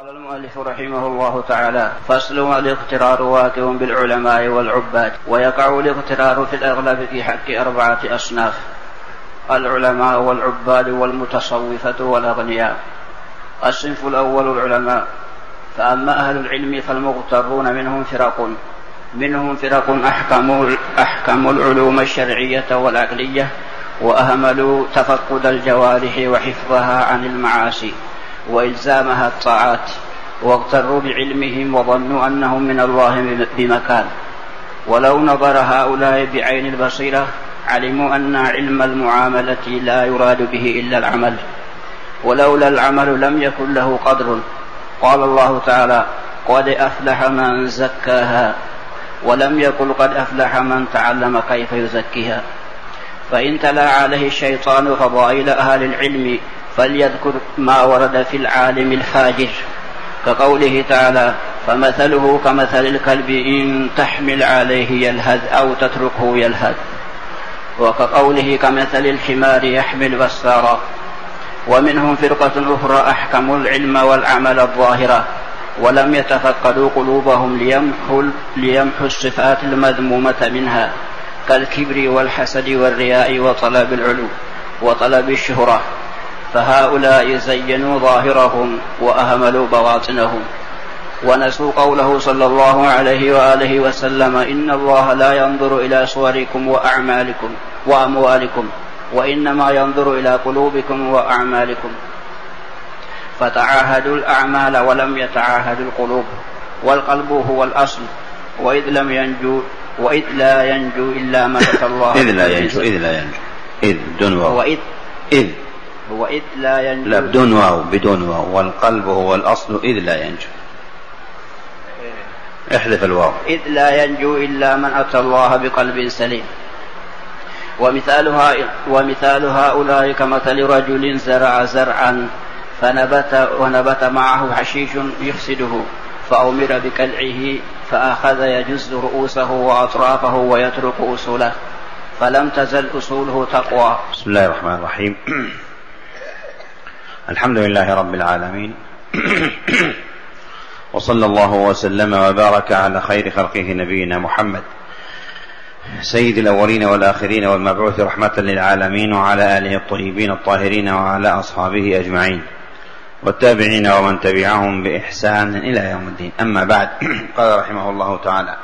قال المؤلف رحمه الله تعالى: فصل: الاغترار واقع بالعلماء والعباد، ويقع الاغترار في الأغلب في حق 4 أصناف: العلماء والعباد والمتصوفة والأغنياء. الصنف الأول العلماء، فأما أهل العلم فالمغترون منهم فرق أحكموا العلوم الشرعية والعقلية، وأهملوا تفقد الجوارح وحفظها عن المعاصي وإلزامها الطاعات، واغتروا بعلمهم وظنوا أنهم من الله بمكان. ولو نظر هؤلاء بعين البصيرة علموا أن علم المعاملة لا يراد به إلا العمل، ولولا العمل لم يكن له قدر. قال الله تعالى: قد أفلح من زكاها، ولم يقل قد أفلح من تعلم كيف يزكيها. فإن تلا عليه الشيطان فضائل أهل العلم فليذكر ما ورد في العالم الفاجر، كقوله تعالى: فمثله كمثل الكلب إن تحمل عليه يلهث أو تتركه يلهث، وكقوله كمثل الحمار يحمل أسفارا. ومنهم فرقة أخرى أحكموا العلم والعمل الظاهرة، ولم يتفقدوا قلوبهم ليمحوا الصفات المذمومة منها، كالكبر والحسد والرياء وطلب العلو وطلب الشهرة، فهؤلاء زينوا ظاهرهم وأهملوا بواطنهم، ونسوا قوله صلى الله عليه وآله وسلم: إن الله لا ينظر إلى صوركم وأموالكم وإنما ينظر إلى قلوبكم وأعمالكم. فتعاهدوا الأعمال ولم يتعاهدوا القلوب، والقلب هو الأصل، وإذ لا ينجو إلا من أتى الله بدون واو، والقلب هو الأصل إذ لا ينجو. احذف الواو. إذ لا ينجو إلا من أتى الله بقلب سليم. ومثال هؤلاء كمثل رجل زرع زرعا ونبت معه حشيش يفسده، فأمر بكلعه فأخذ يجز رؤوسه وأطرافه ويترك أصوله، فلم تزل أصوله تقوى. بسم الله الرحمن الرحيم. الحمد لله رب العالمين، وصلى الله وسلم وبارك على خير خلقه نبينا محمد سيد الأولين والآخرين والمبعوث رحمة للعالمين، وعلى آله الطيبين الطاهرين وعلى أصحابه أجمعين والتابعين ومن تبعهم بإحسان إلى يوم الدين. أما بعد، قال رحمه الله تعالى: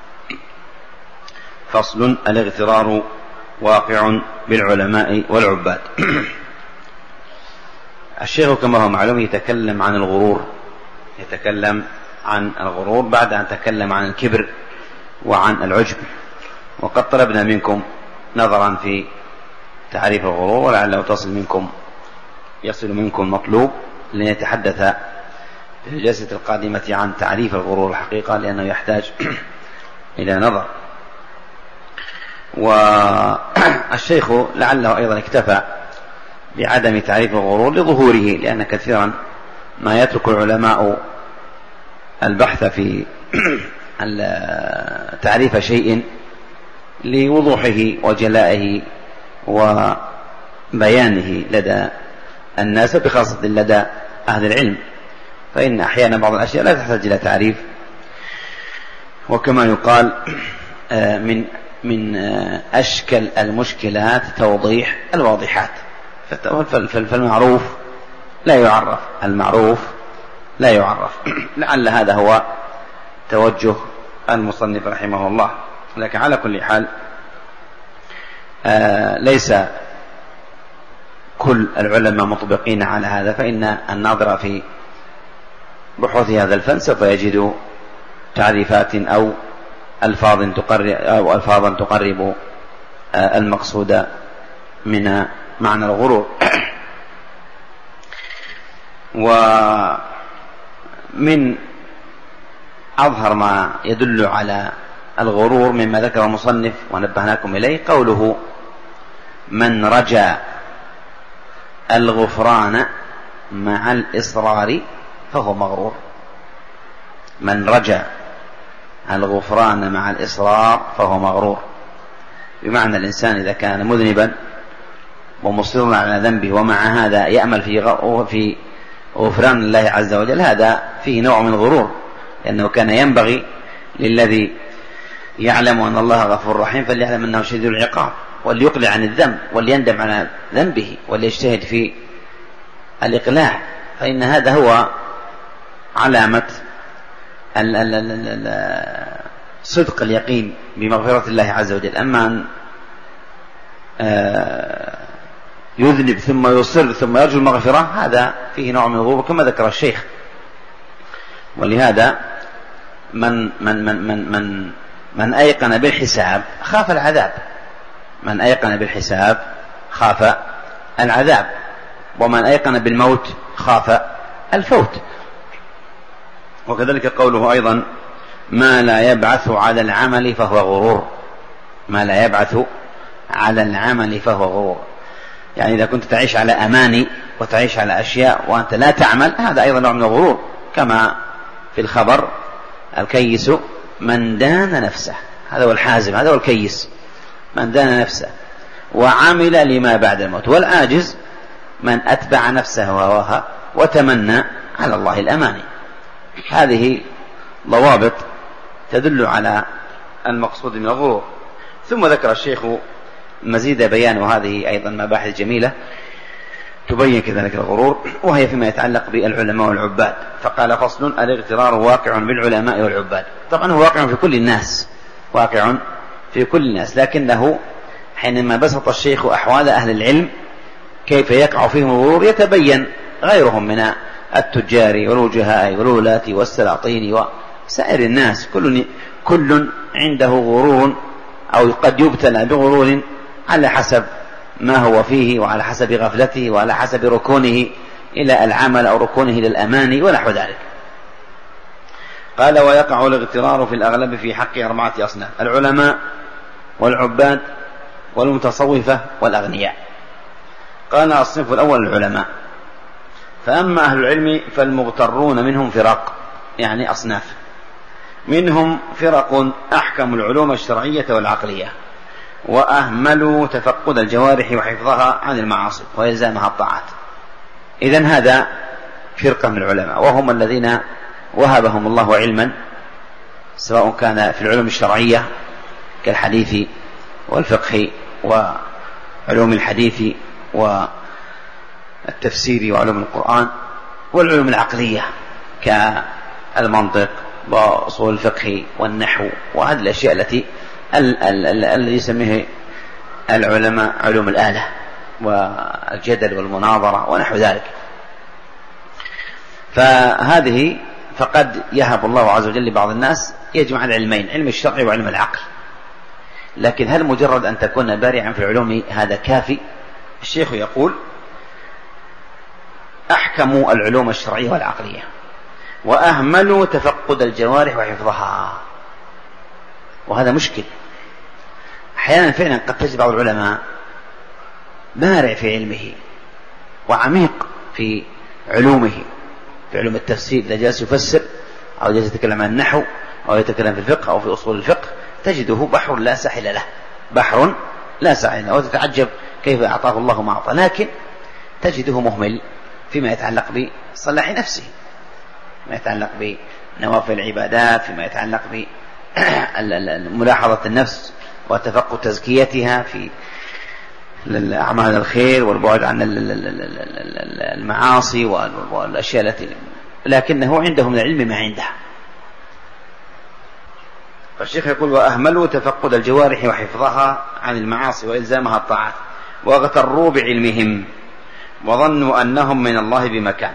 فصل: الاغترار واقع بالعلماء والعباد. الشيخ كما هو معلوم يتكلم عن الغرور بعد أن تكلم عن الكبر وعن العجب، وقد طلبنا منكم نظرا في تعريف الغرور، ولعله يصل منكم مطلوب لنتحدث في الجلسة القادمة عن تعريف الغرور الحقيقة، لأنه يحتاج إلى نظر. والشيخ لعله أيضا اكتفى بعدم تعريف الغرور لظهوره، لأن كثيرا ما يترك العلماء البحث في تعريف شيء لوضوحه وجلائه وبيانه لدى الناس، بخاصة لدى أهل العلم، فإن أحيانا بعض الأشياء لا تحتاج إلى تعريف، وكما يقال من أشكل المشكلات توضيح الواضحات. فالمعروف لا يعرف، لعل هذا هو توجه المصنف رحمه الله. لكن على كل حال ليس كل العلماء مطبقين على هذا، فإن الناظر في بحوث هذا الفن سوف يجد تعريفات أو ألفاظا تقرب المقصود من معنى الغرور. ومن أظهر ما يدل على الغرور مما ذكر المصنف ونبهناكم إليه قوله: من رجا الغفران مع الإصرار فهو مغرور. من رجا الغفران مع الإصرار فهو مغرور، بمعنى الإنسان إذا كان مذنبا ومصر على ذنبه ومع هذا يأمل في غفران الله عز وجل، هذا فيه نوع من الغرور، لأنه كان ينبغي للذي يعلم أن الله غفور رحيم فليعلم أنه شديد العقاب، وليقلع عن الذنب وليندم على ذنبه وليجتهد في الإقلاع، فإن هذا هو علامة صدق اليقين بمغفرة الله عز وجل. أما أن يذنب ثم يصر ثم يرجو المغفرة هذا فيه نوع من الغرور كما ذكر الشيخ. ولهذا من أيقن بالحساب خاف العذاب، من أيقن بالحساب خاف العذاب، ومن أيقن بالموت خاف الفوت. وكذلك قوله أيضا ما لا يبعث على العمل فهو غرور، ما لا يبعث على العمل فهو غرور، يعني إذا كنت تعيش على أماني وتعيش على أشياء وأنت لا تعمل هذا أيضا نوع من الغرور، كما في الخبر الكيس من دان نفسه، هذا هو الحازم، هذا هو الكيس، من دان نفسه وعمل لما بعد الموت، والعاجز من أتبع نفسه هواها وتمنى على الله الأماني. هذه ضوابط تدل على المقصود من الغرور. ثم ذكر الشيخ مزيد بيان، وهذه أيضا مباحث جميلة تبين كذلك الغرور، وهي فيما يتعلق بالعلماء والعباد. فقال فصل الاغترار واقع بالعلماء والعباد. طبعا هو واقع في كل الناس، واقع في كل الناس، لكنه حينما بسط الشيخ أحوال أهل العلم كيف يقع فيهم الغرور يتبين غيرهم من التجار والوجهاء والولاة والسلاطين وسائر الناس، كل عنده غرور أو قد يبتلى بغرور على حسب ما هو فيه وعلى حسب غفلته وعلى حسب ركونه إلى العمل أو ركونه إلى الأمان ونحو ذلك. قال ويقع الاغترار في الأغلب في حق 4 أصناف: العلماء والعباد والمتصوفة والأغنياء. قال الصنف الأول العلماء، فأما أهل العلم فالمغترون منهم فرق، يعني أصناف، منهم فرق أحكموا العلوم الشرعية والعقلية وأهملوا تفقد الجوارح وحفظها عن المعاصي وإلزامها الطاعات. إذن هذا فرقة من العلماء، وهم الذين وهبهم الله علما، سواء كان في العلوم الشرعية كالحديث والفقه وعلوم الحديث والتفسير وعلوم القرآن، والعلوم العقلية كالمنطق وأصول الفقه والنحو وهذه الأشياء التي الذي يسميه العلماء علوم الآلة والجدل والمناظرة ونحو ذلك. فهذه فقد يهب الله عز وجل لبعض الناس يجمع العلمين، علم الشرع وعلم العقل، لكن هل مجرد أن تكون بارعا في العلوم هذا كافي؟ الشيخ يقول أحكموا العلوم الشرعية والعقلية وأهملوا تفقد الجوارح وحفظها، وهذا مشكل. أحيانا فعلا قد تجد بعض العلماء بارع في علمه وعميق في علومه، في علوم التفسير، إذا جالس يفسر أو جالس يتكلم عن النحو أو يتكلم في الفقه أو في أصول الفقه تجده بحر لا ساحل له، بحر لا ساحل له، وتتعجب كيف أعطاه الله ما أعطى، لكن تجده مهمل فيما يتعلق بصلاح نفسه، فيما يتعلق بنوافل العبادات، فيما يتعلق بملاحظة النفس وتفقد تزكيتها في أعمال الخير والبعد عن المعاصي والأشياء التي، لكنه عنده من العلم ما عنده. فالشيخ يقول وأهملوا تفقد الجوارح وحفظها عن المعاصي وإلزامها الطاعات واغتروا بعلمهم وظنوا أنهم من الله بمكان.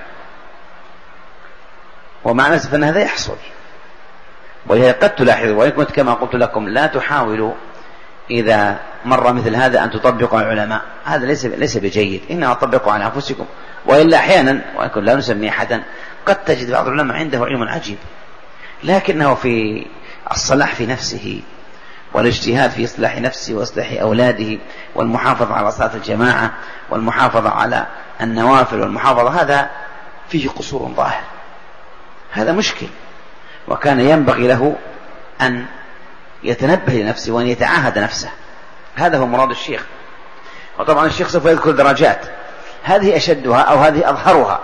ومع الأسف أن هذا يحصل، وهي قد تلاحظ، وإن كنت كما قلت لكم لا تحاولوا إذا مر مثل هذا أن تطبقوا على العلماء، هذا ليس بجيد، إنما طبقوا على أنفسكم. وإلا أحيانا، ويكون لا نسمي أحدا، قد تجد بعض العلماء عنده علم عجيب، لكنه في الصلاح في نفسه والاجتهاد في إصلاح نفسه وإصلاح أولاده والمحافظة على صلاة الجماعة والمحافظة على النوافل والمحافظة، هذا فيه قصور ظاهر، هذا مشكل، وكان ينبغي له أن يتنبه لنفسه وأن يتعاهد نفسه. هذا هو مراد الشيخ. وطبعا الشيخ سوف يذكر درجات، هذه أشدها أو هذه أظهرها،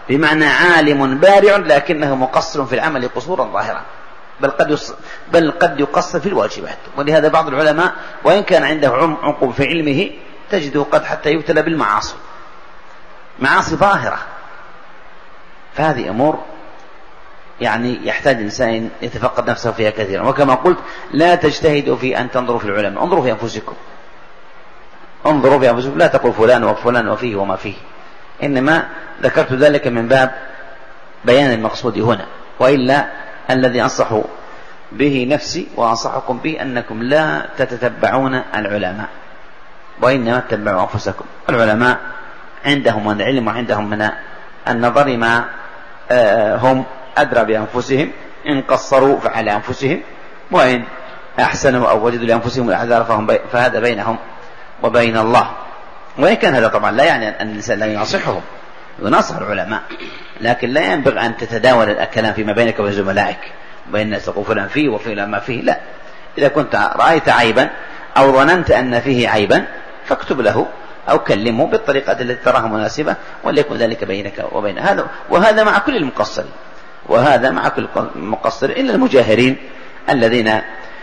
بمعنى عالم بارع لكنه مقصر في العمل قصورا ظاهرا، بل قد يقصر في الواجبات. ولهذا بعض العلماء وإن كان عنده عمق في علمه تجده قد حتى يبتلى بالمعاصي، معاصي ظاهرة. فهذه أمور يعني يحتاج الإنسان يتفقد نفسه فيها كثيرا. وكما قلت لا تجتهدوا في أن تنظروا في العلماء، انظروا في أنفسكم، انظروا في أنفسكم، لا تقول فلان وفلان وفيه وما فيه، إنما ذكرت ذلك من باب بيان المقصود هنا. وإلا الذي أنصح به نفسي وأنصحكم به أنكم لا تتتبعون العلماء، وإنما تتبعوا أنفسكم. العلماء عندهم من العلم وعندهم من النظر ما هم أدرى بأنفسهم، إن قصروا فعلى أنفسهم، وإن أحسنوا أو وجدوا لأنفسهم الأعذار فهذا بينهم وبين الله. وإن كان هذا طبعا لا يعني أن الإنسان لا ينصحهم، ينصح العلماء، لكن لا ينبغي أن تتداول الكلام فيما بينك وبين زملائك، بين الناس تقول فلان فيه وفلان ما فيه. لا، إذا كنت رأيت عيبا أو ظننت أن فيه عيبا فاكتب له أو كلمه بالطريقة التي تراها مناسبة، وليكن ذلك بينك وبين هذا. وهذا مع كل المقصرين، وهذا مع كل المقصر إلا المجاهرين الذين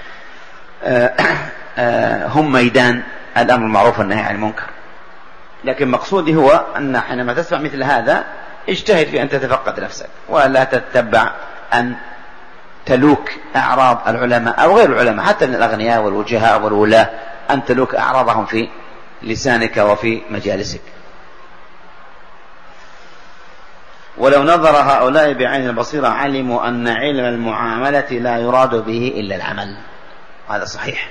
هم ميدان الأمر المعروف والنهي عن المنكر. لكن مقصودي هو أن حينما تسمع مثل هذا اجتهد في أن تتفقد نفسك، ولا تتبع أن تلوك أعراض العلماء أو غير العلماء، حتى من الأغنياء والوجهاء والولاة، أن تلوك أعراضهم في لسانك وفي مجالسك. ولو نظر هؤلاء بعين البصيرة علموا أن علم المعاملة لا يراد به إلا العمل. هذا صحيح.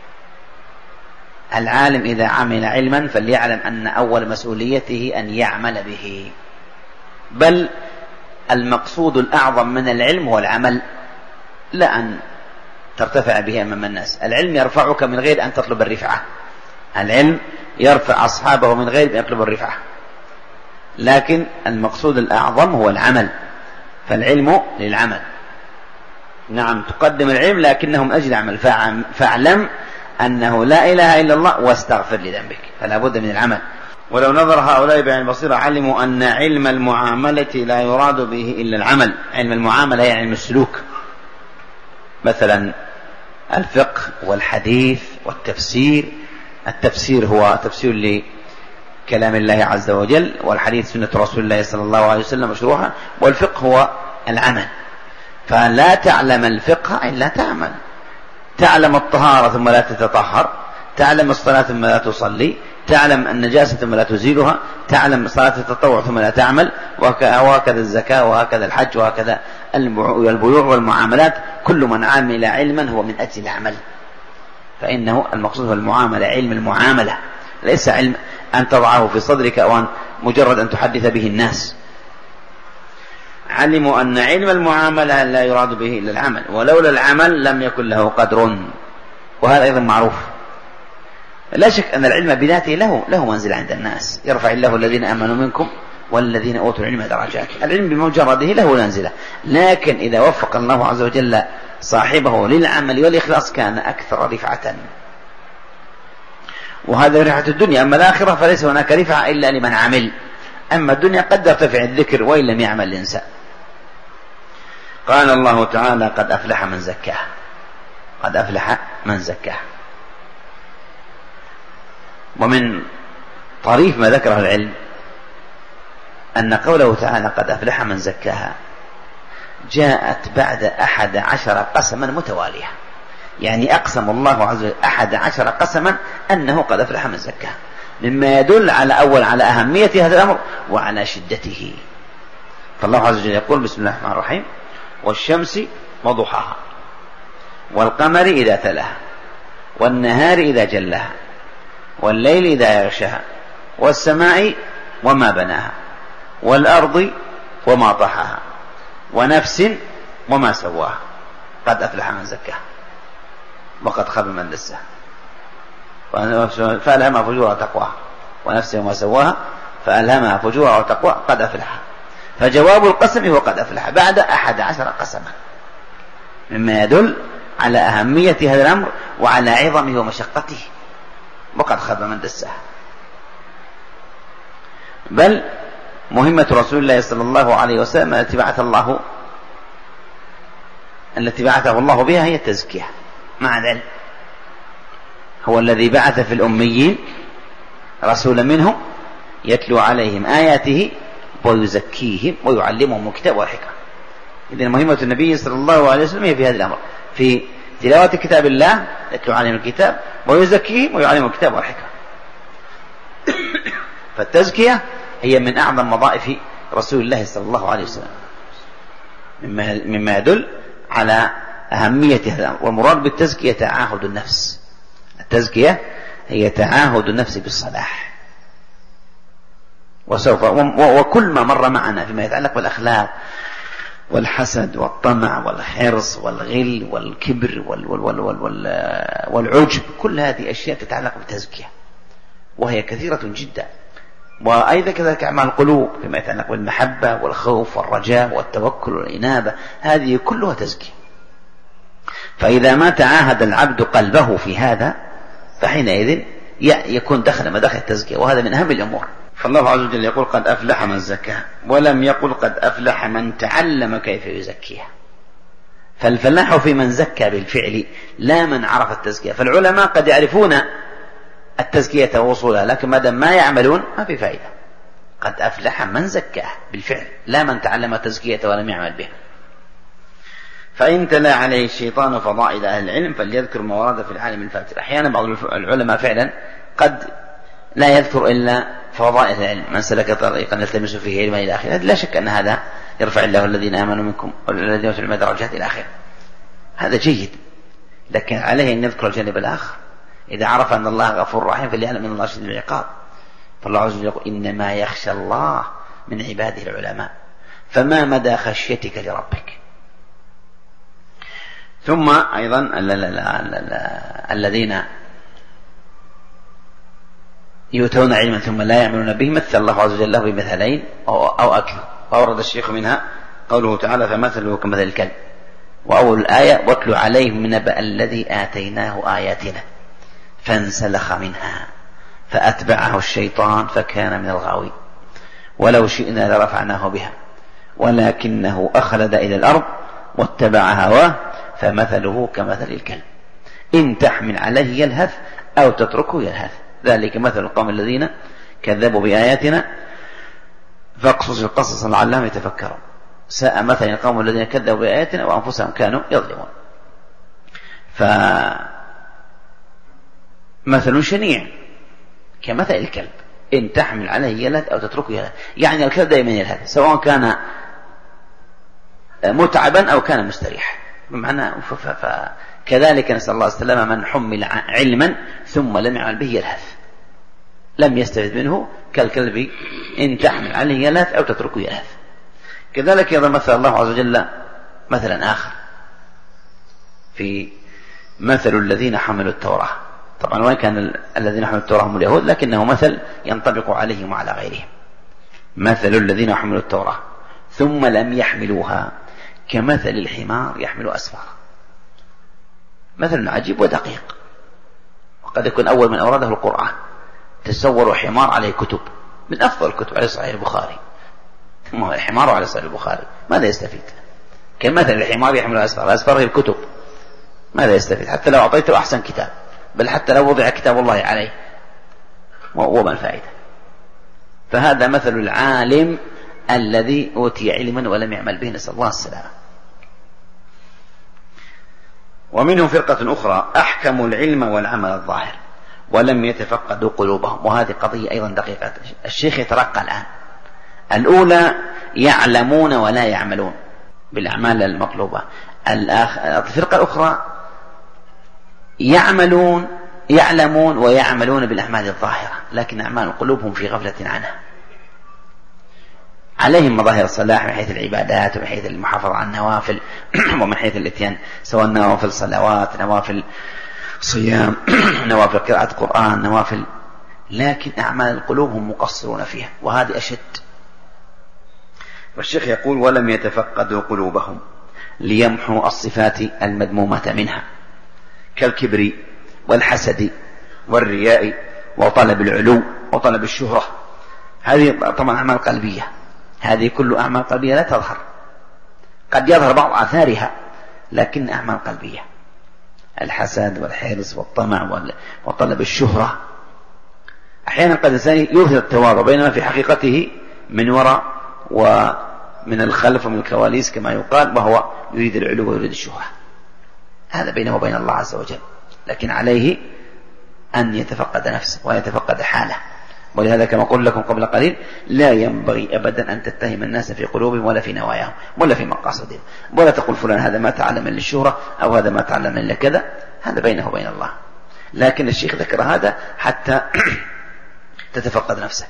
العالم إذا عمل علما فليعلم أن أول مسؤوليته أن يعمل به، بل المقصود الأعظم من العلم هو العمل، لا أن ترتفع به أمام الناس. العلم يرفعك من غير أن تطلب الرفعة، العلم يرفع أصحابه من غير أن يطلب الرفعة، لكن المقصود الأعظم هو العمل، فالعلم للعمل. نعم تقدم العلم لكنه من أجل عمل، فاعلم أنه لا إله إلا الله واستغفر لذنبك، فلا بد من العمل. ولو نظر هؤلاء بعين البصيرة علموا أن علم المعاملة لا يراد به إلا العمل. علم المعاملة يعني علم السلوك، مثلا الفقه والحديث والتفسير. التفسير هو تفسير لكلام الله عز وجل، والحديث سنة رسول الله صلى الله عليه وسلم مشروحة، والفقه هو العمل. فلا تعلم الفقه إلا تعمل، تعلم الطهارة ثم لا تتطهر، تعلم الصلاة ثم لا تصلي، تعلم النجاسة ثم لا تزيلها، تعلم صلاة التطوع ثم لا تعمل، وهكذا الزكاة وهكذا الحج وهكذا البيوع والمعاملات. كل من عامل علما هو من أجل العمل، فإنه المقصود هو المعاملة، علم المعاملة، ليس علم أن تضعه في صدرك أو أن مجرد أن تحدث به الناس. علموا أن علم المعاملة لا يراد به إلا العمل، ولولا العمل لم يكن له قدر. وهذا أيضا معروف. لا شك أن العلم بذاته له منزل عند الناس، يرفع الله الذين آمنوا منكم والذين أوتوا العلم درجات. العلم بمجرده له منزلة، لكن إذا وفق الله عز وجل صاحبه للعمل والإخلاص كان أكثر رفعة. وهذا رفعة الدنيا. أما الآخرة فليس هناك رفعة إلا لمن عمل. أما الدنيا قد يرتفع الذكر وإن لم يعمل الإنسان. قال الله تعالى قد أفلح من زكاها، قد أفلح من زكاها. ومن طريف ما ذكره العلم أن قوله تعالى قد أفلح من زكاها جاءت بعد 11 قسما متوالية، يعني أقسم الله عز وجل 11 قسما أنه قد أفلح من زكاها، مما يدل على أهمية هذا الأمر وعلى شدته. فالله عز وجل يقول بسم الله الرحمن الرحيم والشمس وضحاها والقمر إذا تلاها والنهار إذا جلاها والليل إذا يغشاها والسماء وما بناها والأرض وما طحاها ونفس وما سواها قد أفلح من زكاها وقد خاب من دساها فألهمها فجورها وتقواها ونفس وما سواها فألهمها فجورها وتقواها قد أفلح. فجواب القسم هو قد أفلح بعد 11 قسما، مما يدل على أهمية هذا الأمر وعلى عظمه ومشقته. وقد خاب من دساها. بل مهمة رسول الله صلى الله عليه وسلم التي بعثه الله بها هي التزكية مع العلم. هو الذي بعث في الأميين رسولا منهم يتلو عليهم آياته ويزكيهم ويعلمهم الكتاب والحكمة. إذن مهمة النبي صلى الله عليه وسلم هي في هذا الأمر، في تلاوة كتاب الله يتلو عليهم الكتاب ويزكيهم ويعلمهم الكتاب والحكمة. فالتزكية هي من أعظم وظائف رسول الله صلى الله عليه وسلم، مما يدل على أهمية هذا الأمر. والمراد بالتزكية تعاهد النفس. التزكية هي تعاهد النفس بالصلاح. وكل ما مر معنا فيما يتعلق بالأخلاق والحسد والطمع والحرص والغل والكبر والعجب، كل هذه أشياء تتعلق بالتزكية وهي كثيرة جدا. وأيضا كذلك أعمال القلوب فيما يتعلق بالمحبة والخوف والرجاء والتوكل والإنابة، هذه كلها تزكية. فإذا ما تعاهد العبد قلبه في هذا فحينئذ يكون دخل مداخل التزكية، وهذا من أهم الأمور. فالله عز وجل يقول قد أفلح من زكاها، ولم يقل قد أفلح من تعلم كيف يزكيها. فالفلاح في من زكى بالفعل لا من عرف التزكية. فالعلماء قد يعرفون التزكية ووصولها، لكن ما دام ما يعملون ما في فائدة. قد أفلح من زكاه بالفعل لا من تعلم التزكية ولم يعمل بها. فإن تلا عليه الشيطان فضائل أهل العلم فليذكر ما ورد في العالم الفاتر. أحيانا بعض العلماء فعلا قد لا يذكر إلا فضائل العلم، من سلك طريقا يلتمس فيه علما إلى آخره. لا شك أن هذا يرفع الله الذين آمنوا منكم والذين أوتوا العلم درجات إلى آخره، هذا جيد. لكن عليه أن يذكر الجانب الآخر. إذا عرف أن الله غفور رحيم فليعلم أن الله شديد العقاب. فالله عز وجل يقول إنما يخشى الله من عباده العلماء. فما مدى خشيتك لربك؟ ثم أيضا الذين يؤتون علما ثم لا يعملون به مثل الله عز وجل له بمثلين أو أكثر. وأورد الشيخ منها قوله تعالى فمثله كمثل الكلب. وأول الآية واتل عليهم نبأ الذي آتيناه آياتنا فانسلخ منها فأتبعه الشيطان فكان من الغاوين ولو شئنا لرفعناه بها ولكنه أخلد إلى الأرض واتبع هواه فمثله كمثل الكلب إن تحمل عليه يلهث أو تتركه يلهث ذلك مثل القوم الذين كذبوا بآياتنا فاقصص القصص لعلهم يتفكرون ساء مثل القوم الذين كذبوا بآياتنا وأنفسهم كانوا يظلمون. فمثل شنيع كمثل الكلب إن تحمل عليه يلهث أو تتركه يلهث، يعني الكلب دائما يلهث سواء كان متعبا أو كان مستريحا. بمعنى كذلك نسأل الله السلامة من حمل علما ثم لم يعمل به يلهث لم يستفد منه كالكلب إن تحمل عليه يلهث أو تتركه يلهث. كذلك أيضا مثل الله عز وجل مثلا آخر في مثل الذين حملوا التوراة. طبعا وين كان الذين حملوا التوراة هم اليهود، لكنه مثل ينطبق عليهم وعلى غيرهم. مثل الذين حملوا التوراة ثم لم يحملوها كمثل الحمار يحمل أسفارا. مثل عجيب ودقيق، وقد يكون أول من أورده القرآن. تصوروا حمار عليه كتب من أفضل الكتب على صحيح البخاري، ثم الحمار على صحيح البخاري ماذا يستفيد؟ كمثل الحمار يحمل أسفارا. أسفار هي الكتب، ماذا يستفيد؟ حتى لو أعطيته أحسن كتاب، بل حتى لو وضع كتاب الله عليه وما الفائدة؟ فهذا مثل العالم الذي أوتي علما ولم يعمل به، نسأل الله السلامة. ومنهم فرقة أخرى أحكموا العلم والعمل الظاهر ولم يتفقدوا قلوبهم، وهذه قضية أيضا دقيقة. الشيخ يترقى الآن. الأولى يعلمون ولا يعملون بالأعمال المطلوبة. الفرقة الأخرى يعلمون ويعملون بالأعمال الظاهرة، لكن أعمال قلوبهم في غفلة عنها. عليهم مظاهر الصلاح من حيث العبادات ومن حيث المحافظة على النوافل ومن حيث الاتيان سواء نوافل صلوات، نوافل صيام، نوافل قراءة قرآن، نوافل، لكن أعمال القلوب هم مقصرون فيها، وهذه أشد. والشيخ يقول ولم يتفقدوا قلوبهم ليمحوا الصفات المذمومة منها كالكبر والحسد والرياء وطلب العلو وطلب الشهرة. هذه طبعا أعمال قلبية هذه كل أعمال قلبية لا تظهر، قد يظهر بعض آثارها لكن أعمال قلبية، الحسد والحرص والطمع وطلب الشهرة. أحيانا قد الإنسان يظهر التواضع بينما في حقيقته من وراء ومن الخلف ومن الكواليس كما يقال، وهو يريد العلو ويريد الشهرة. هذا بينه وبين الله عز وجل، لكن عليه أن يتفقد نفسه ويتفقد حاله. ولهذا كما قلت لكم قبل قليل لا ينبغي أبدا أن تتهم الناس في قلوبهم ولا في نواياهم ولا في مقاصدهم، ولا تقول فلان هذا ما تعلم للشهرة أو هذا ما تعلم لكذا، هذا بينه وبين الله. لكن الشيخ ذكر هذا حتى تتفقد نفسك،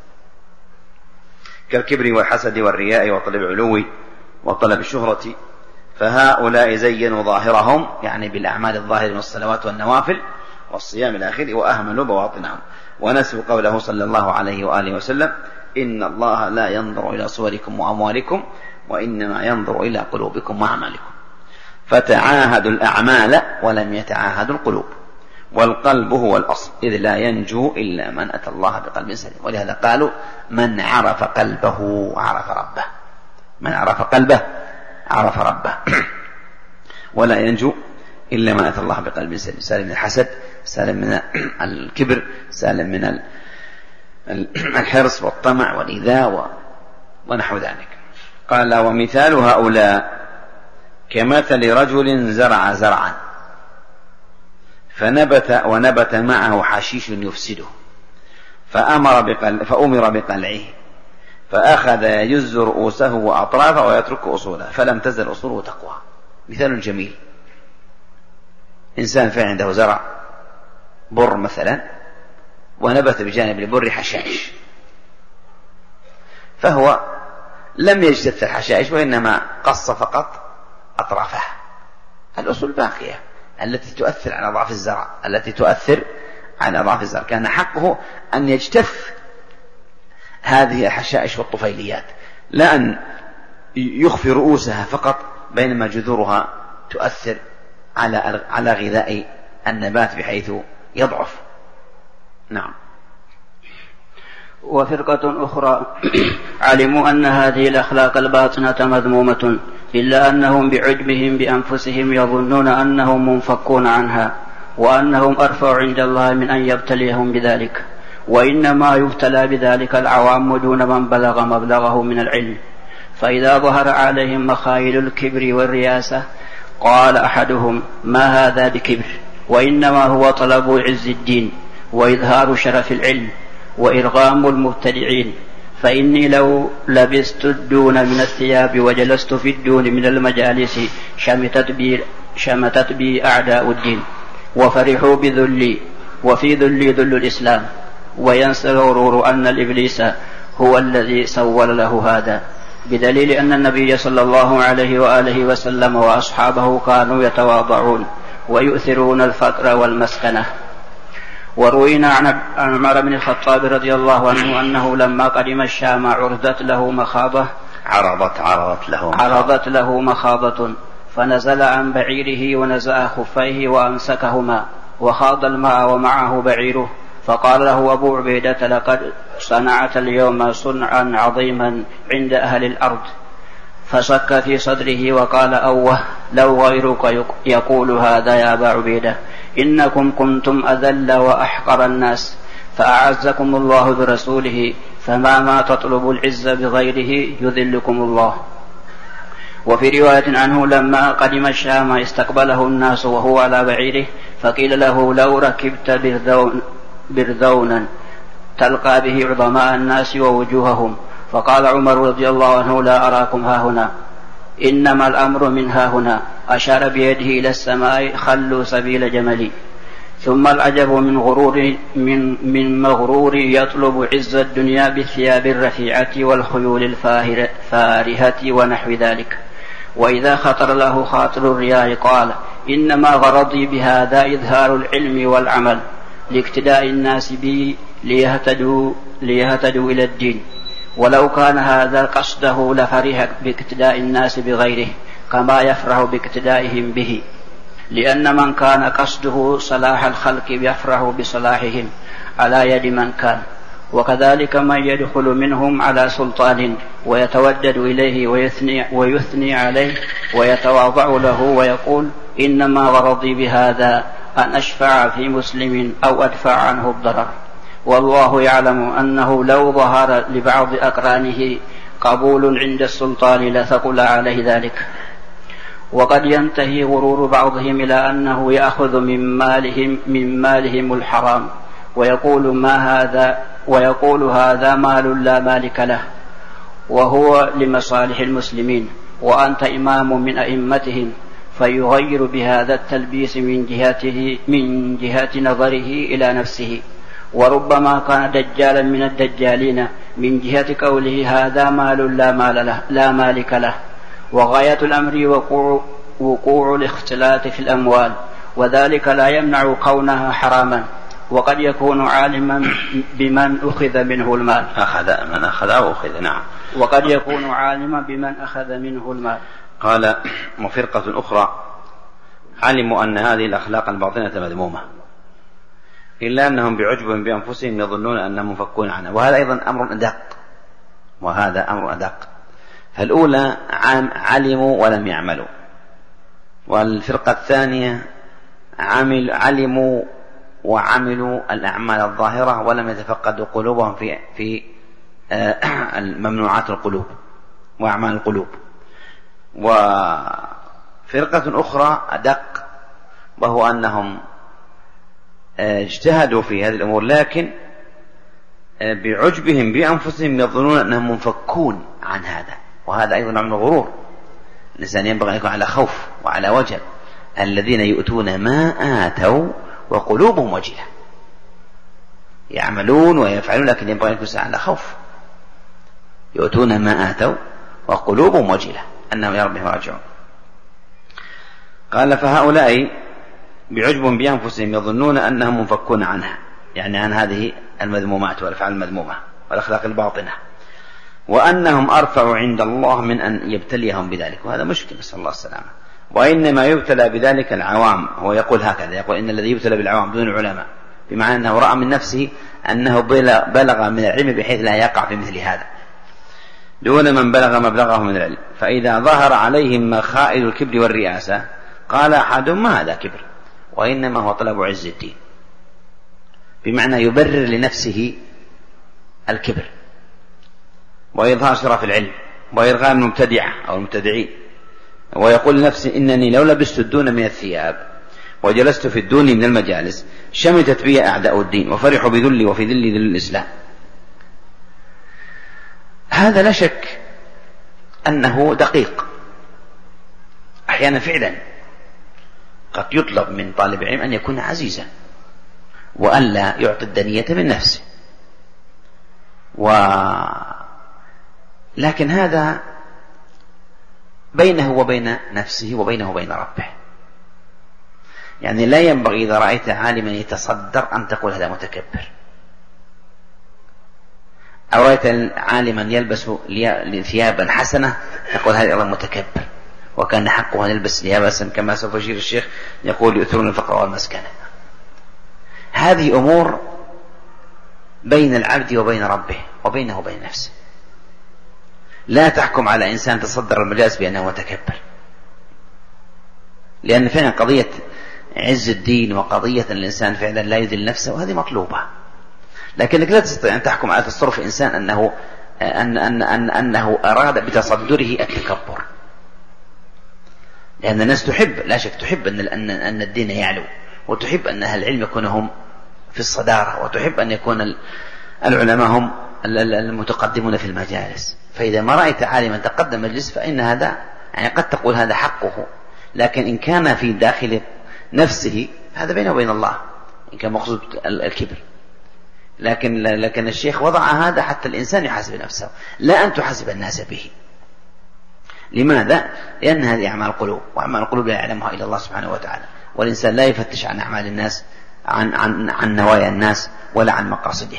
كالكبر والحسد والرياء وطلب العلو وطلب الشهرة، فهؤلاء زينوا ظاهرهم يعني بالأعمال الظاهرة والصلوات والنوافل والصيام الآخر، وأهملوا بواطنهم، ونسوا قوله صلى الله عليه وآله وسلم: إن الله لا ينظر إلى صوركم وأموالكم وإنما ينظر إلى قلوبكم وأعمالكم. فتعاهدوا الأعمال ولم يتعاهدوا القلوب، والقلب هو الأصل، إذ لا ينجو إلا من أتى الله بقلب سليم. ولهذا قالوا: من عرف قلبه عرف ربه، من عرف قلبه عرف ربه. ولا ينجو إلا من أتى الله بقلب سليم، سالم من الحسد، سالم من الكبر، سالم من الحرص والطمع والإيذاء ونحو ذلك. قال: ومثال هؤلاء كمثل رجل زرع زرعا ونبت معه حشيش يفسده، فأمر بقلعه، فأخذ يجز رؤوسه وأطرافه ويترك أصوله، فلم تزل أصوله تقوى. مثال جميل: إنسان فعلا عنده زرع بر مثلا، ونبت بجانب البر حشائش، فهو لم يجتث الحشائش وإنما قص فقط أطرافها. الأصول باقية التي تؤثر على ضعف الزرع، التي تؤثر على ضعف الزرع. كان حقه أن يجتث هذه الحشائش والطفيليات، لا أن يخفي رؤوسها فقط، بينما جذورها تؤثر على غذاء النبات بحيث يضعف. نعم. وفرقة أخرى علموا أن هذه الأخلاق الباطنة مذمومة، إلا أنهم بعجبهم بأنفسهم يظنون أنهم منفكون عنها، وأنهم أرفع عند الله من أن يبتليهم بذلك، وإنما يبتلى بذلك العوام دون من بلغ مبلغه من العلم. فإذا ظهر عليهم مخايل الكبر والرياسة قال أحدهم: ما هذا بكبر، وإنما هو طلب عز الدين وإظهار شرف العلم وإرغام المبتدعين، فإني لو لبست الدون من الثياب وجلست في الدون من المجالس شمتت بي أعداء الدين، وفرحوا بذلي، وفي ذلي ذل الإسلام، وينسى الغرور أن الإبليس هو الذي سول له هذا، بدليل أن النبي صلى الله عليه وآله وسلم وأصحابه كانوا يتواضعون ويؤثرون الفقر والمسكنة. وروينا عن عمر بن الخطاب رضي الله عنه أنه لما قدم الشام عرضت له مخاضة، فنزل عن بعيره ونزع خفيه وأمسكهما وخاض الماء ومعه بعيره، فقال له أبو عبيدة: لقد صنعت اليوم صنعا عظيما عند أهل الأرض. فشك في صدره وقال: أوه لو غيرك يقول هذا يا أبا عبيدة، إنكم كنتم أذل وأحقر الناس، فأعزكم الله برسوله، فما تطلب العز بغيره يذلكم الله. وفي رواية عنه لما قدم الشام استقبله الناس وهو على بعيره، فقيل له: لو ركبت برذونا تلقى به عظماء الناس ووجوههم. فقال عمر رضي الله عنه: لا أراكم هاهنا، إنما الأمر من هاهنا، أشار بيده إلى السماء: خلوا سبيل جملي. ثم العجب من مغرور يطلب عز الدنيا بالثياب الرفيعة والخيول الفارهة ونحو ذلك. وإذا خطر له خاطر الرياء قال: إنما غرضي بهذا إظهار العلم والعمل لاقتداء الناس بي ليهتدوا إلى الدين، ولو كان هذا قصده لفرح باقتداء الناس بغيره كما يفرح باقتدائهم به، لأن من كان قصده صلاح الخلق يفرح بصلاحهم على يد من كان، وكذلك من يدخل منهم على سلطان ويتودد إليه ويثني عليه ويتواضع له ويقول إنما غرضي بهذا أن أشفع في مسلم أو أدفع عنه الضرر، والله يعلم أنه لو ظهر لبعض أقرانه قبول عند السلطان لثقل عليه ذلك. وقد ينتهي غرور بعضهم إلى أنه يأخذ من مالهم الحرام ويقول هذا مال لا مالك له وهو لمصالح المسلمين وأنت إمام من أئمتهم، فيغير بهذا التلبيس من جهة نظره إلى نفسه، وربما كان دجالا من الدجالين من جهة قوله هذا مال لا مالك له. وغاية الأمر وقوع الاختلاط في الأموال، وذلك لا يمنع كونها حراما، وقد يكون عالما بمن أخذ منه المال نعم. وقد يكون عالما بمن أخذ منه المال. قال وفرقة أخرى علموا أن هذه الأخلاق الباطنة مذمومة إلا أنهم بعجب بأنفسهم يظنون أنهم مفكون عنها، وهذا أيضا أمر أدق. فالأولى علموا ولم يعملوا، والفرقة الثانية علموا وعملوا الأعمال الظاهرة ولم يتفقدوا قلوبهم في الممنوعات القلوب وأعمال القلوب. وفرقة أخرى أدق، وهو أنهم اجتهدوا في هذه الأمور لكن بعجبهم بأنفسهم يظنون أنهم منفكون عن هذا، وهذا أيضا من الغرور. الإنسان ينبغي أن يكون على خوف وعلى وجل. الذين يؤتون ما آتوا وقلوبهم وجلة، يعملون ويفعلون لكن ينبغي أن يكون على خوف. يؤتون ما آتوا وقلوبهم وجلة أنهم إلى ربهم راجعون. قال فهؤلاء بعجب بأنفسهم يظنون أنهم منفكون عنها، يعني عن هذه المذمومات والأفعال المذمومة والأخلاق الباطنة، وأنهم أرفع عند الله من أن يبتليهم بذلك، وهذا مشكلة نسأل الله السلامة. وإنما يبتلى بذلك العوام. هو يقول هكذا، يقول إن الذي يبتلى بالعوام دون العلماء، بمعنى أنه رأى من نفسه أنه بلغ من العلم بحيث لا يقع في مثل هذا دون من بلغ مبلغه من العلم. فإذا ظهر عليهم مخائل الكبر والرئاسة قال أحدهم ما هذا كبر، وإنما هو طلب عز الدين، بمعنى يبرر لنفسه الكبر وإظهار شرف العلم وإرغام المبتدعة أو المبتدعين، ويقول لنفسه إنني لو لبست الدون من الثياب وجلست في الدون من المجالس شمتت بي أعداء الدين وفرحوا بذلي وفي ذلي ذل الإسلام. هذا لا شك أنه دقيق. أحيانا فعلا قد يطلب من طالب العلم أن يكون عزيزا وألا يعطي الدنية من نفسه، لكن هذا بينه وبين نفسه وبينه وبين ربه. يعني لا ينبغي إذا رأيت عالما يتصدر أن تقول هذا متكبر، أو رأيت عالما يلبس ثيابا حسنة تقول هذا أيضا متكبر، وكان حقه أن يلبس ثيابا حسنة كما سوف يشير الشيخ يقول يؤثرون الفقر والمسكنة. هذه أمور بين العبد وبين ربه وبينه وبين نفسه. لا تحكم على إنسان تصدر المجالس بأنه متكبر، لأن فعلا قضية عز الدين وقضية الإنسان فعلا لا يذل نفسه وهذه مطلوبة، لكنك لا تستطيع أن تحكم على تصرف إنسان أنه أراد بتصدره التكبر، لأن الناس تحب، لا شك تحب أن الدين يعلو، وتحب أن أهل العلم يكونوا هم في الصدارة، وتحب أن يكون العلماء هم المتقدمون في المجالس. فإذا ما رأيت عالما تقدم مجلس فإن هذا يعني قد تقول هذا حقه، لكن إن كان في داخل نفسه هذا بينه وبين الله، إن كان مقصود الكبر. لكن الشيخ وضع هذا حتى الإنسان يحاسب نفسه، لا أن تحاسب الناس به. لماذا؟ لأن هذه أعمال القلوب، وأعمال القلوب لا يعلمها إلا الله سبحانه وتعالى، والإنسان لا يفتش عن أعمال الناس، عن نوايا الناس ولا عن مقاصده.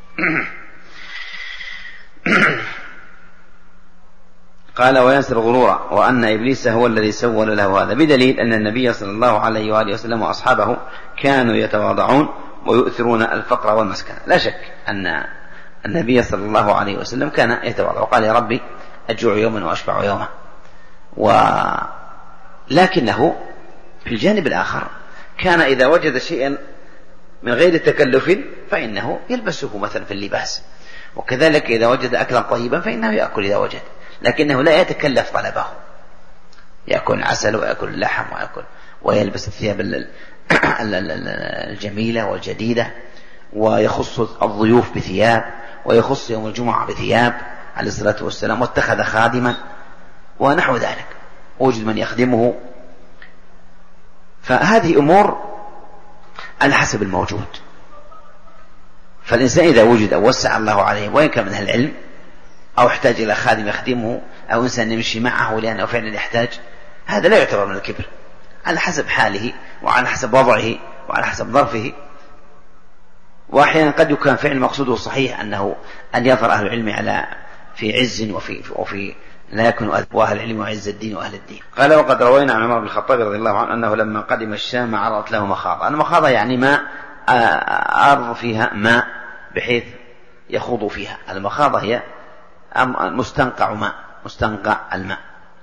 قال وينسر غرورا، وأن إبليس هو الذي سول له هذا، بدليل أن النبي صلى الله عليه وآله وسلم وأصحابه كانوا يتواضعون ويؤثرون الفقر والمسكنة. لا شك أن النبي صلى الله عليه وسلم كان يتواضع وقال يا ربي أجوع يوما وأشبع يوما. لكنه في الجانب الآخر كان إذا وجد شيئا من غير تكلف فإنه يلبسه مثلا في اللباس، وكذلك إذا وجد أكلا طيبا فإنه يأكل إذا وجد، لكنه لا يتكلف طلبه، يأكل العسل ويأكل اللحم ويلبس الثياب الجميلة والجديدة، ويخص الضيوف بثياب، ويخص يوم الجمعة بثياب عليه الصلاة والسلام، واتخذ خادما ونحو ذلك، وجد من يخدمه. فهذه أمور على حسب الموجود. فالإنسان إذا وجد أو وسع الله عليه وإن كان من أهل العلم أو احتاج إلى خادم يخدمه أو إنسان يمشي معه لأنه فعلا يحتاج، هذا لا يعتبر من الكبر، على حسب حاله وعلى حسب وضعه وعلى حسب ظرفه. وأحيانا قد يكون فعل مقصوده صحيح أن يظهر أهل العلم في عز وفي لا يكون أهل العلم وعز الدين وأهل الدين. قال وقد روينا عن عمر بن الخطاب رضي الله عنه أنه لما قدم الشام عرضت له مخاضة. المخاضة يعني ماء، أرض فيها ماء بحيث يخوض فيها. المخاضة هي مستنقع ماء، مستنقع الماء.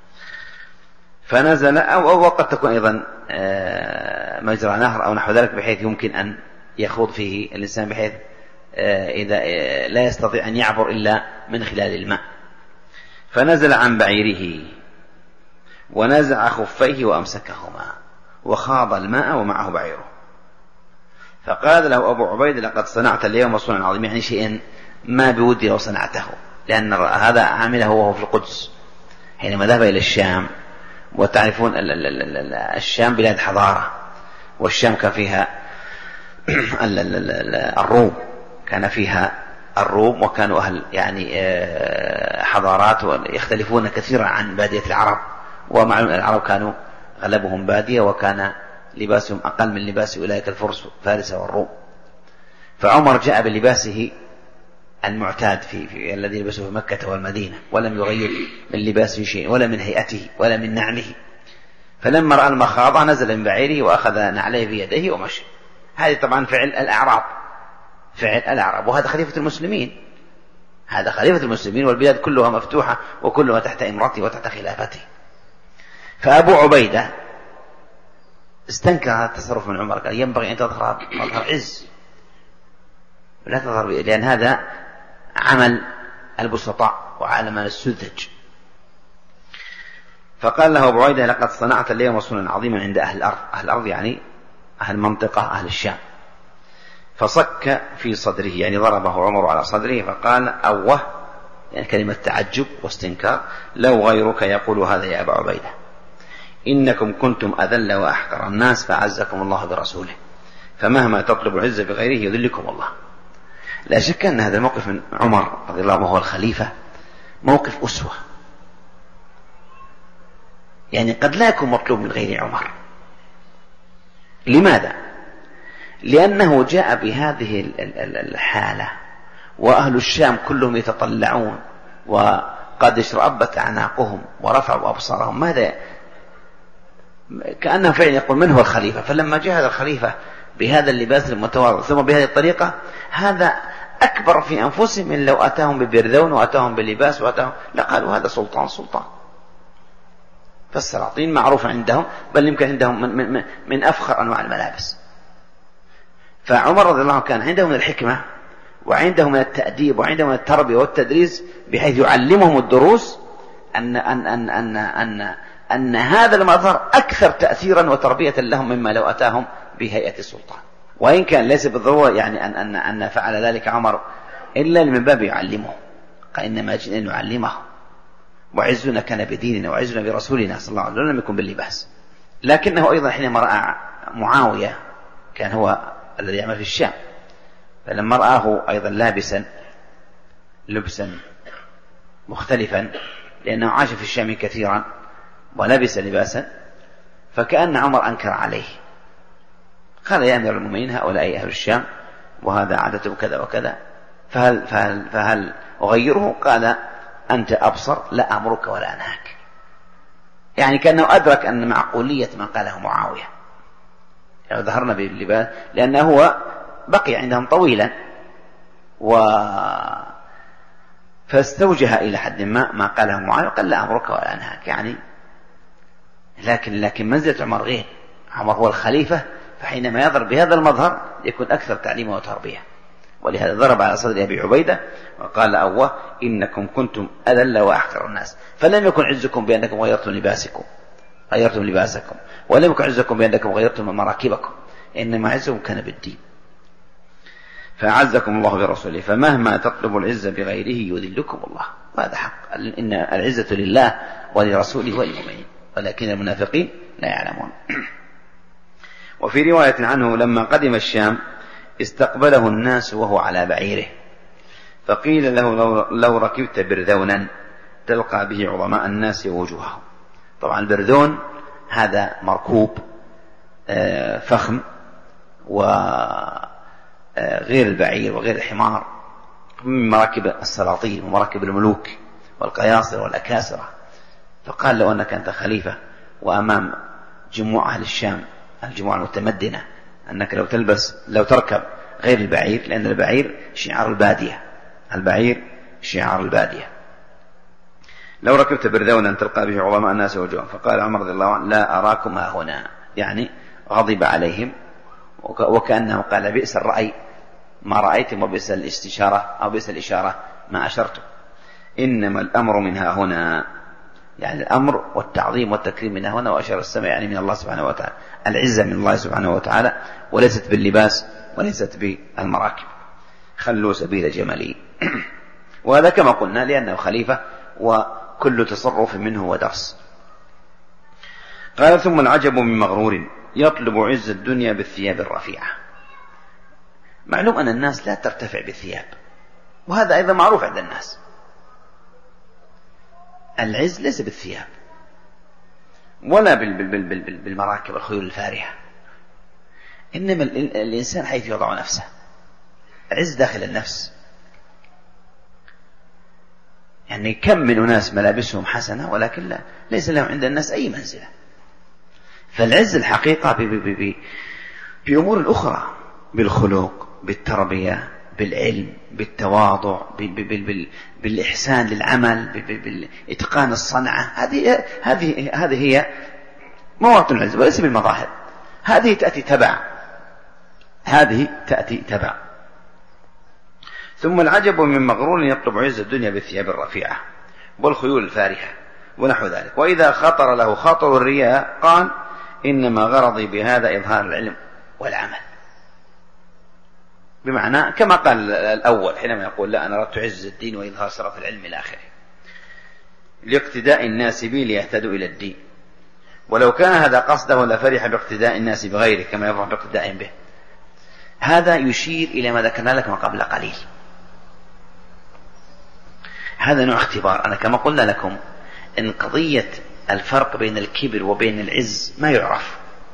فنزل أو قد تكون أيضا مجرى نهر أو نحو ذلك بحيث يمكن أن يخوض فيه الإنسان بحيث إذا لا يستطيع أن يعبر إلا من خلال الماء. فنزل عن بعيره ونزع خفيه وأمسكهما وخاض الماء ومعه بعيره. فقال له أبو عبيد لقد صنعت اليوم صنعا عظيما، يعني شيئا ما بودي لو صنعته، لأن هذا عمله وهو في القدس حينما ذهب إلى الشام. وتعرفون الشام بلاد حضارة، والشام كان فيها الروم، كان فيها الروم وكانوا أهل يعني حضارات يختلفون كثيرا عن بادية العرب. ومعلوم العرب كانوا غلبهم بادية وكان لباسهم أقل من لباس أولئك الفرس فارس والروم. فعمر جاء بلباسه المعتاد في الذي لبسه في مكة والمدينة، ولم يغير من لباسه شيء ولا من هيئته ولا من نعله. فلما رأى المخاضة نزل من بعيره وأخذ نعليه بيديه ومشى. هذه طبعا فعل الأعراب، وهذا خليفة المسلمين، هذا خليفة المسلمين، والبلاد كلها مفتوحة وكلها تحت إمرته وتحت خلافته. فأبو عبيدة استنكر هذا التصرف من عمر، قال ينبغي أن تظهر عز لا تظهر، لأن هذا عمل البسطاء وعمل السذج. فقال له أبو عبيدة لقد صنعت اليوم صنعا عظيما عند أهل الأرض. أهل الأرض يعني أهل المنطقة، أهل الشام. فصك في صدره، يعني ضربه عمر على صدره فقال أوه، يعني كلمة تعجب واستنكار، لو غيرك يقول هذا يا أبا عبيدة، إنكم كنتم أذل وأحقر الناس فعزكم الله برسوله، فمهما تطلب العزة بغيره يذلكم الله. لا شك أن هذا الموقف من عمر رضي الله عنه وهو الخليفة موقف أسوة، يعني قد لا يكون مطلوب من غير عمر. لماذا؟ لأنه جاء بهذه الحالة وأهل الشام كلهم يتطلعون وقد اشرأبت أعناقهم ورفعوا أبصارهم. ماذا؟ كأنه فعلا يقول من هو الخليفة؟ فلما جاء هذا الخليفة بهذا اللباس المتواضع ثم بهذه الطريقة، هذا أكبر في أنفسهم من لو أتاهم ببردون وأتاهم بلباس لقالوا هذا سلطان. فالسلاطين معروف عندهم، بل يمكن عندهم من أفخر أنواع الملابس. فعمر رضي الله عنه كان عنده من الحكمة وعنده من التأديب وعنده من التربية والتدريس، بحيث يعلمهم الدروس أن هذا المظهر أكثر تأثيرا وتربية لهم مما لو أتاهم بهيئة السلطان. وإن كان ليس بالضرورة يعني أن فعل ذلك عمر إلا من باب يعلمه، قال إنما جئنا نعلمه، وعزنا كان بديننا وعزنا برسولنا صلى الله عليه وسلم، لم يكن باللباس. لكنه أيضا حينما رأى معاوية، كان هو الذي يعمل في الشام، فلما رآه أيضا لابسا لبسا مختلفا، لأنه عاش في الشام كثيرا ولبس لباسا، فكأن عمر أنكر عليه، قال يا أمير المؤمنين هؤلاء أهل الشام وهذا عادته كذا وكذا، فهل أغيره؟ قال أنت أبصر، لا أمرك ولا أنهاك. يعني كأنه أدرك أن معقولية ما قاله معاوية، يعني ظهرنا باللباس، لأنه هو بقي عندهم طويلا فاستوجه إلى حد ما قاله معاوية، قال لا أمرك ولا أنهاك يعني. لكن منزلة عمر غير، عمر هو الخليفة، فحينما يضرب بهذا المظهر يكون أكثر تعليما وتربية. ولهذا ضرب على صدر أبي عبيدة وقال أوه إنكم كنتم أذل وأحقر الناس، فلم يكن عزكم بأنكم غيرتم لباسكم، ولم يكن عزكم بأنكم غيرتم مراكبكم، إنما عزكم كان بالدين، فأعزكم الله برسوله، فمهما تطلب العزة بغيره يذلكم الله. وهذا حق، إن العزة لله ولرسوله وللمؤمنين، ولكن المنافقين لا يعلمون. وفي رواية عنه لما قدم الشام استقبله الناس وهو على بعيره، فقيل له لو ركبت برذونا تلقى به عظماء الناس ووجوههم. طبعا البرذون هذا مركوب فخم، وغير البعير وغير الحمار، من مراكب السلاطين ومراكب الملوك والقياصر والأكاسرة. فقال لو أنك أنت خليفة وأمام جموع أهل الشام، الجموع المتمدنة، أنك لو تركب غير البعير، لأن البعير شعار البادية، لو ركبت برذونا تلقى به عظماء الناس وجوههم. فقال عمر رضي الله عنه لا أراكم ها هنا، يعني غضب عليهم، وكأنه قال بئس الرأي ما رأيتم وبئس الاستشارة أو بئس الإشارة ما أشرتم، إنما الأمر من ها هنا، يعني الأمر والتعظيم والتكريم من هنا، وأشار السماء يعني من الله سبحانه وتعالى، العزة من الله سبحانه وتعالى، وليست باللباس وليست بالمراكب. خلوا سبيل جملي. وهذا كما قلنا لأنه خليفة وكل تصرف منه ودرس. قال ثم العجب من مغرور يطلب عز الدنيا بالثياب الرفيعة. معلوم أن الناس لا ترتفع بالثياب، وهذا أيضا معروف عند الناس. العز ليس بالثياب ولا بالمراكب الخيول الفارهة، إنما الإنسان حيث يضع نفسه. عز داخل النفس، يعني كم من أناس ملابسهم حسنة ولكن ليس لهم عند الناس أي منزلة. فالعز الحقيقة بأمور أخرى، بالخلق، بالتربية، بالعلم، بالتواضع، بالإحسان للعمل، بإتقان الصنعة. هذه هي مواطن العز، وليس بالمظاهر. هذه تأتي تبع. ثم العجب من مغرور يطلب عز الدنيا بالثياب الرفيعة والخيول الفارهة ونحو ذلك، وإذا خطر له خاطر الرياء قال إنما غرضي بهذا إظهار العلم والعمل. بمعنى كما قال الأول حينما يقول لا أنا أردت عز الدين وإظهار شرف العلم إلى آخره، لاقتداء الناس بي ليهتدوا إلى الدين. ولو كان هذا قصده لفرح باقتداء الناس بغيره كما يفرح باقتداء به. هذا يشير إلى ما ذكرنا لكم قبل قليل. هذا نوع اختبار. أنا كما قلنا لكم إن قضية الفرق بين الكبر وبين العز ما يعرف،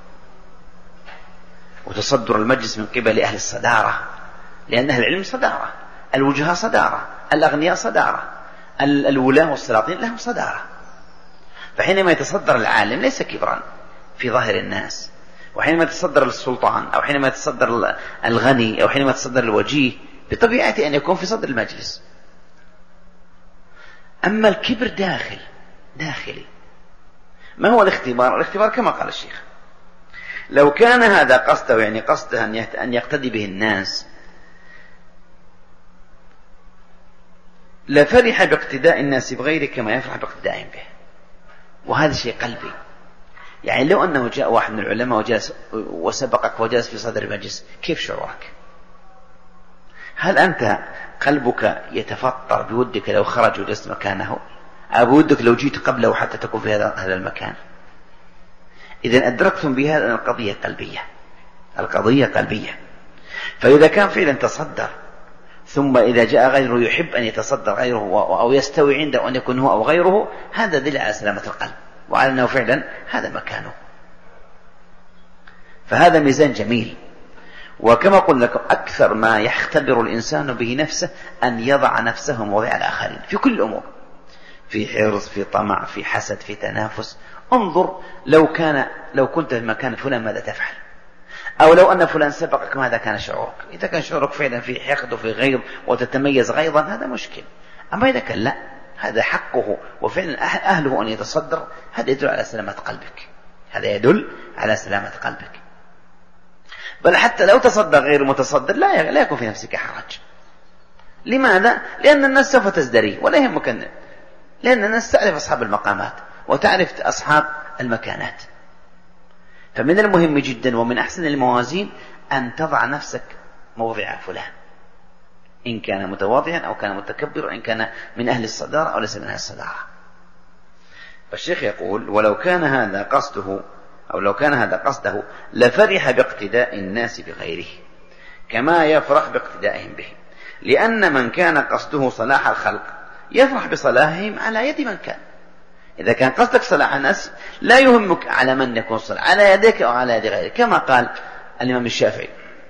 وتصدر المجلس من قبل أهل الصدارة، لأن أهل العلم صدارة، الوجهاء صدارة، الأغنياء صدارة، الولاة والسلاطين لهم صدارة. فحينما يتصدر العالم ليس كبرا في ظاهر الناس، وحينما يتصدر السلطان أو حينما يتصدر الغني أو حينما يتصدر الوجيه بطبيعته أن يكون في صدر المجلس. أما الكبر داخلي. ما هو الاختبار؟ الاختبار كما قال الشيخ لو كان هذا قصده، يعني قصده أن يقتدي به الناس، لفرح باقتداء الناس بغيره كما يفرح باقتدائهم به. وهذا شيء قلبي. يعني لو أنه جاء واحد من العلماء وجلس وسبقك وجلس في صدر المجلس، كيف شعورك؟ هل أنت قلبك يتفطر بودك لو خرج وجلست مكانه، أو بودك لو جيت قبله حتى تكون في هذا المكان؟ إذن أدركتم بهذا القضية قلبية. فإذا كان فعلا تصدر، ثم إذا جاء غيره يحب أن يتصدر غيره أو يستوي عنده أن يكون هو أو غيره، هذا دليل على سلامة القلب وعلى أنه فعلا هذا مكانه. فهذا ميزان جميل. وكما قلنا لكم أكثر ما يختبر الإنسان به نفسه أن يضع نفسه موضع الآخرين في كل الأمور، في حرص، في طمع، في حسد، في تنافس. انظر لو كنت في مكان فلان ماذا تفعل؟ أو لو أن فلان سبقك ماذا كان شعورك؟ إذا كان شعورك فعلا في حقد وفي غيظ وتتميز غيظا هذا مشكل. أما إذا كان لا، هذا حقه وفعلا أهله أن يتصدر، هذا يدل على سلامة قلبك، هذا يدل على سلامة قلبك. بل حتى لو تصدر غير متصدر لا يكون في نفسك حرج. لماذا؟ لأن الناس سوف تزدري ولا يهمك، لأن الناس تعرف أصحاب المقامات وتعرف أصحاب المكانات. فمن المهم جدا ومن أحسن الموازين أن تضع نفسك موضع فلان، إن كان متواضعا أو كان متكبرا، إن كان من أهل الصدارة أو ليس من أهل الصدارة. فالشيخ يقول: ولو كان هذا قصده أو لو كان هذا قصده لفرح باقتداء الناس بغيره كما يفرح باقتدائهم به، لأن من كان قصده صلاح الخلق يفرح بصلاحهم على يد من كان. إذا كان قصدك صلاح الناس لا يهمك على من يكون صلاح، على يدك أو على يد غيرك، كما قال الإمام الشافعي: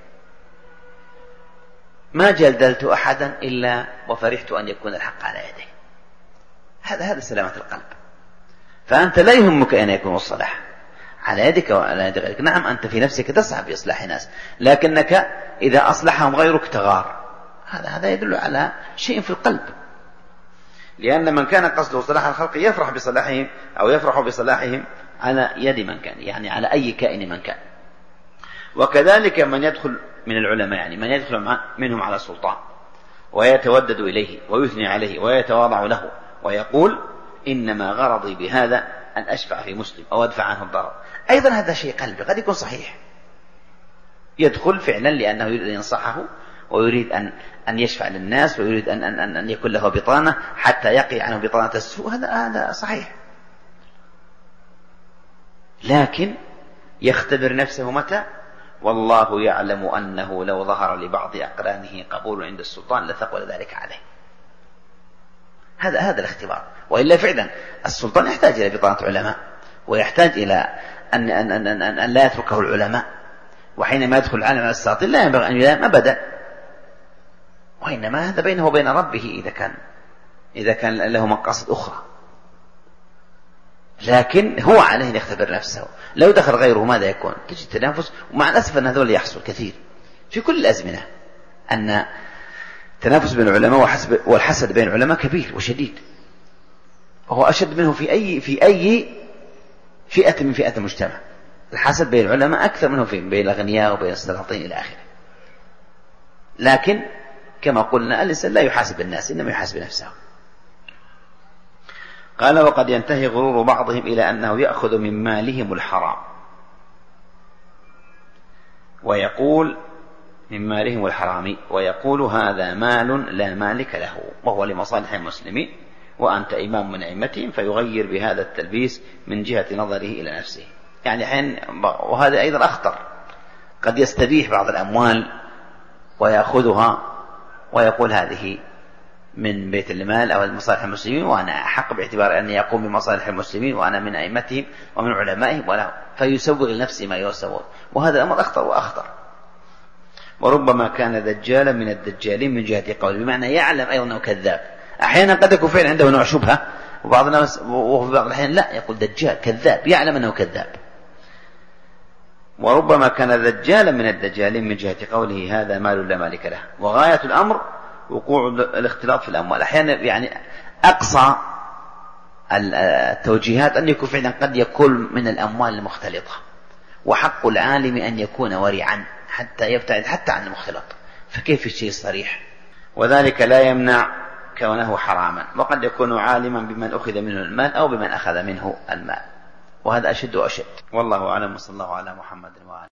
ما جلدلت أحدا إلا وفرحت أن يكون الحق على يدي. هذا سلامة القلب. فأنت لا يهمك أن يكون الصلاح على يدك وعلى يد غيرك. نعم أنت في نفسك تسعى بإصلاح الناس، لكنك إذا أصلحهم غيرك تغار. هذا يدل على شيء في القلب. لأن من كان قصده صلاح الخلق يفرح بصلاحهم أو يفرح بصلاحهم على يد من كان، يعني على أي كائن من كان. وكذلك من يدخل من العلماء، يعني من يدخل منهم على السلطان ويتودد إليه ويثني عليه ويتواضع له ويقول: إنما غرضي بهذا أن أشفع في مسلم أو أدفع عنه الضرر. أيضا هذا شيء قلبي قد يكون صحيح، يدخل فعلا لأنه يريد أن ينصحه ويريد أن يشفع للناس ويريد أن يكون له بطانة حتى يقي عنه بطانة السوء، هذا صحيح. لكن يختبر نفسه متى؟ والله يعلم أنه لو ظهر لبعض أقرانه قبول عند السلطان لثقل ذلك عليه. هذا الاختبار. وإلا فعلا السلطان يحتاج إلى بطانة علماء، ويحتاج إلى أن لا يتركه العلماء. وحينما يدخل العالم على الساطين لا ينبغي أن يلام أبدا، وإنما هذا بينه وبين ربه إذا كان له مقاصد أخرى. لكن هو عليه أن يختبر نفسه. لو دخل غيره ماذا يكون؟ تجد تنافس. ومع الأسف أن هذول يحصل كثير في كل الأزمنة، أن التنافس بين العلماء والحسد بين العلماء كبير وشديد، وهو أشد منه في أي فئة من فئات المجتمع. الحسد بين العلماء أكثر منه بين الأغنياء وبين السلاطين إلى آخره. لكن كما قلنا الإنسان لا يحاسب الناس، إنما يحاسب نفسه. قال: وقد ينتهي غرور بعضهم إلى أنه يأخذ من مالهم الحرام ويقول من مالهم الحرام ويقول هذا مال لا مالك له وهو لمصالح المسلمين وأنت إمام من أئمتهم، فيغير بهذا التلبيس من جهة نظره إلى نفسه. يعني حين، وهذا أيضا أخطر، قد يستبيح بعض الأموال ويأخذها ويقول هذه من بيت المال أو مصالح المسلمين وأنا أحق باعتبار أني أقوم بمصالح المسلمين وأنا من أئمتهم ومن علمائهم، فيسوغ لنفسه ما يسوغ. وهذا الأمر أخطر وأخطر. وربما كان دجالا من الدجالين من جهة قوله، بمعنى يعلم أيضا أنه كذاب. أحيانا قد يكون فعلا عنده نوع شبهة، وبعض الناس وفي بعض الأحيان لا، يقول دجال كذاب، يعلم أنه كذاب. وربما كان دجالا من الدجالين من جهة قوله هذا مال لا مالك له. وغاية الأمر وقوع الاختلاط في الأموال. أحيانا يعني أقصى التوجيهات أن يكون فعلا قد يكون من الأموال المختلطة، وحق العالم أن يكون ورعا حتى يبتعد حتى عن المختلط. فكيف الشيء الصريح؟ وذلك لا يمنع كونه حراما، وقد يكون عالما بمن أخذ منه المال أو بمن أخذ منه المال، وهذا أشد وأشد. والله أعلم، صلى الله على محمد وعلى